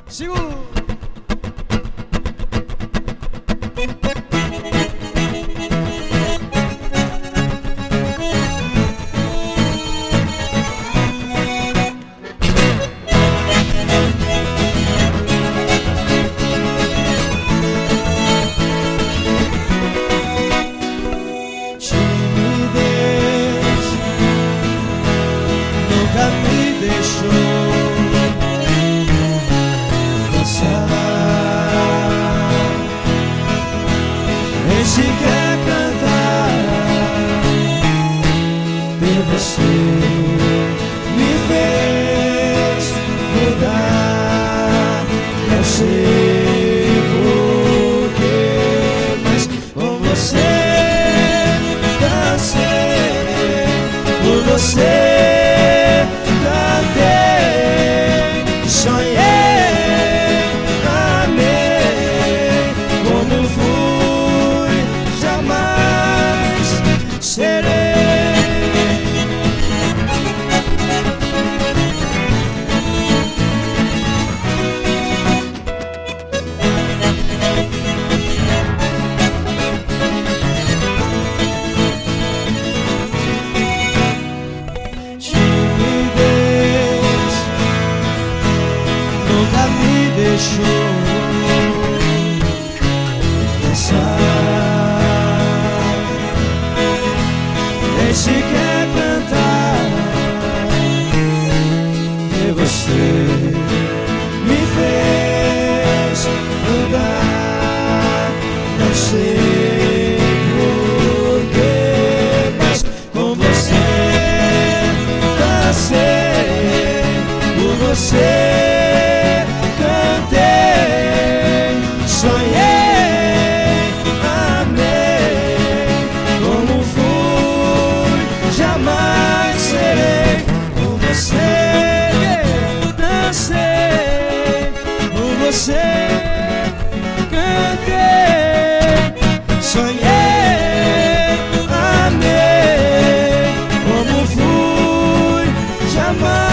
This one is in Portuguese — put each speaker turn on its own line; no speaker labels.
Segura.
Nunca me deixou dançar, nem sequer cantar. Ter você me fez mudar. Não sei porquê, mas com você dancei, por você sonhei, amei, como fui, jamais serei. Timidez nunca me deixou dançar, nem sequer cantar. E você me fez mudar. Não sei porquê, mas com você dancei, por você sonhei, amei, como fui, jamais serei. Por você dancei, por você cantei, sonhei, amei, como fui, jamais